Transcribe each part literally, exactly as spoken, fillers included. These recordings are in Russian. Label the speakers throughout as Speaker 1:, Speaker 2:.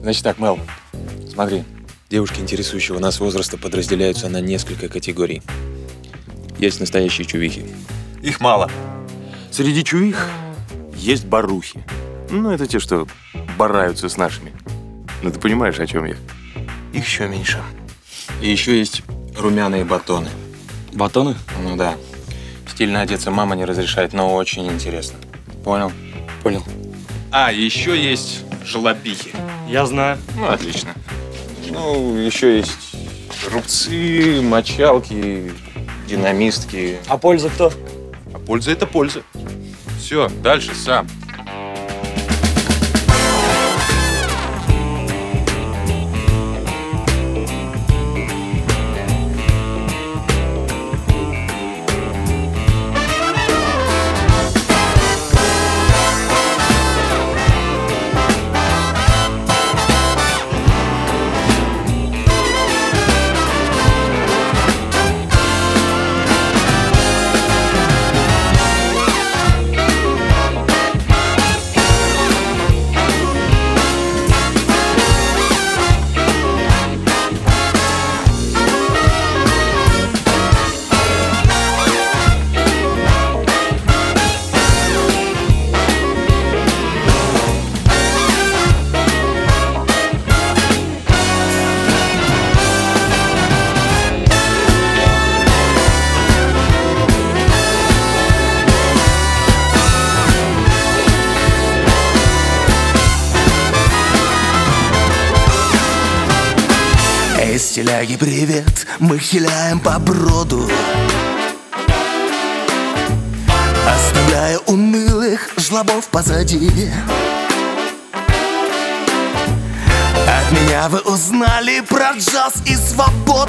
Speaker 1: Значит так, Мел, смотри. Девушки интересующего нас возраста подразделяются на несколько категорий. Есть настоящие чувихи. Их мало. Среди чувих есть барухи. Ну, это те, что бараются с нашими. Ну, ты понимаешь, о чем я? Их еще меньше. И еще есть румяные батоны.
Speaker 2: Батоны?
Speaker 1: Ну да. Стильно одеться мама не разрешает, но очень интересно. Понял?
Speaker 2: Понял.
Speaker 1: А, еще есть жлобихи.
Speaker 2: Я знаю.
Speaker 1: Ну, отлично. Ну, еще есть рубцы, мочалки, динамистки.
Speaker 2: А польза кто?
Speaker 1: А польза — это польза. Все, дальше сам.
Speaker 3: Эй, стиляги, привет, мы хиляем по броду, оставляя унылых жлобов позади. От меня вы узнали про джаз и свободу.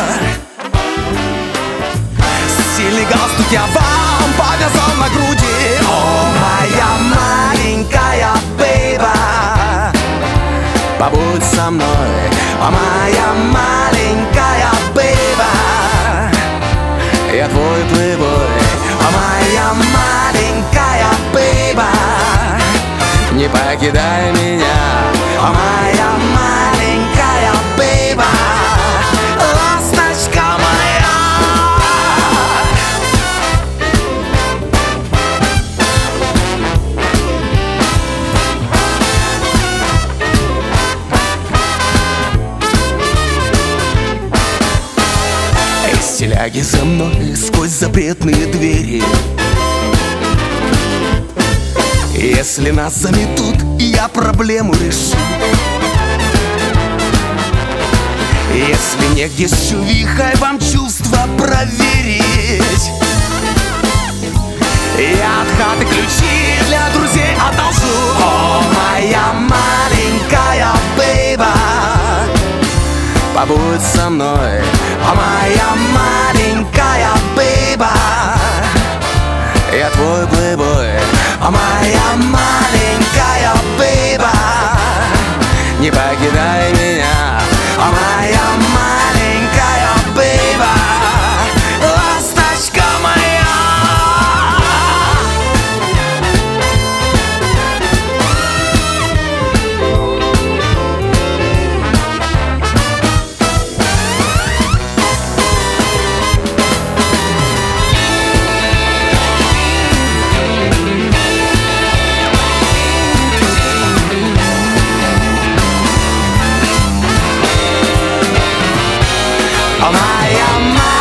Speaker 3: Стильный галстук я вам повязал на груди. О, моя маленькая бейба, побудь со мной, о, моя маленькая бейба. Я твой плейбой, о, моя маленькая бейба. Не покидай меня, о, моя маленькая бейба. Ласточка моя. Стиляги за мной сквозь запретные двери. Если нас заметут, я проблему решу. Если негде с чувихой вам чувства проверить, я от хаты ключи для друзей одолжу. О, моя маленькая бейба, побудь со мной, о, моя маленькая бейба. Я твой плейбой, о, моя маленькая бейба. Не покидай меня, о, моя маленькая бейба. Ласточка моя. Oh, моя